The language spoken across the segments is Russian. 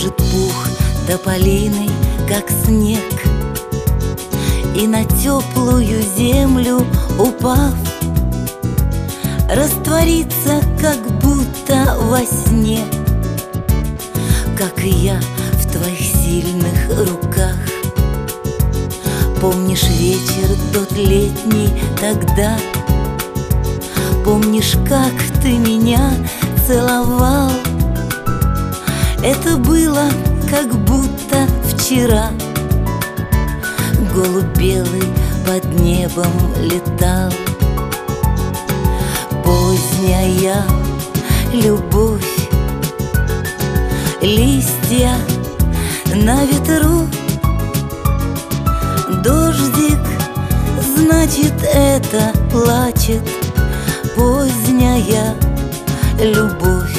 Кружит пух тополиный, как снег, и на теплую землю упав, растворится, как будто во сне, как и я в твоих сильных руках. Помнишь вечер тот летний тогда? Помнишь, как ты меня целовал? Это было, как будто вчера. Голубь белый под небом летал. Поздняя любовь, листья на ветру, дождик, значит, это плачет. Поздняя любовь,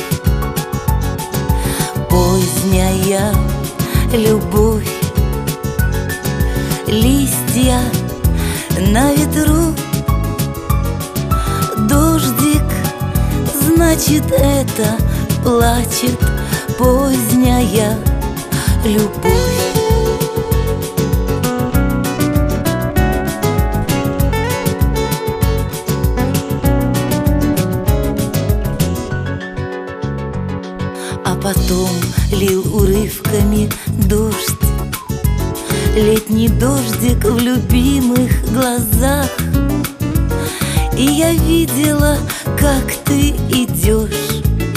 поздняя любовь, листья на ветру, дождик, значит, это плачет. Поздняя любовь. А потом лил урывками дождь, летний дождик в любимых глазах. И я видела, как ты идешь,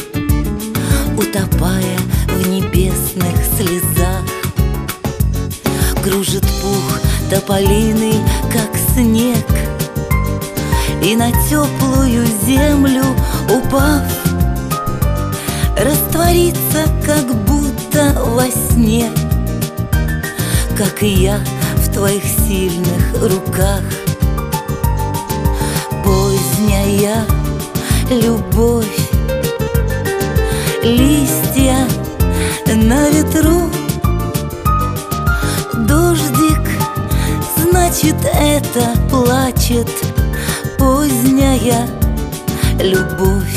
утопая в небесных слезах. Кружит пух тополиный, как снег, и на теплую землю упав, растворится, как будто во сне, как и я в твоих сильных руках. Поздняя любовь, листья на ветру, дождик, значит, это плачет. Поздняя любовь.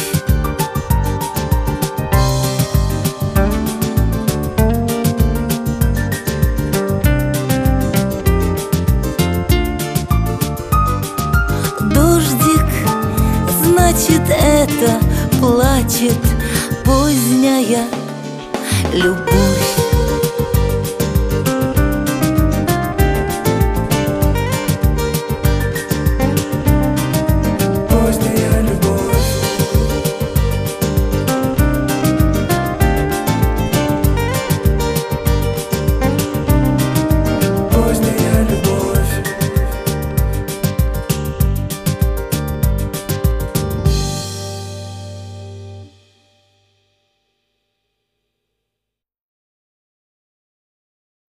Дождик, значит, это плачет. Поздняя любовь.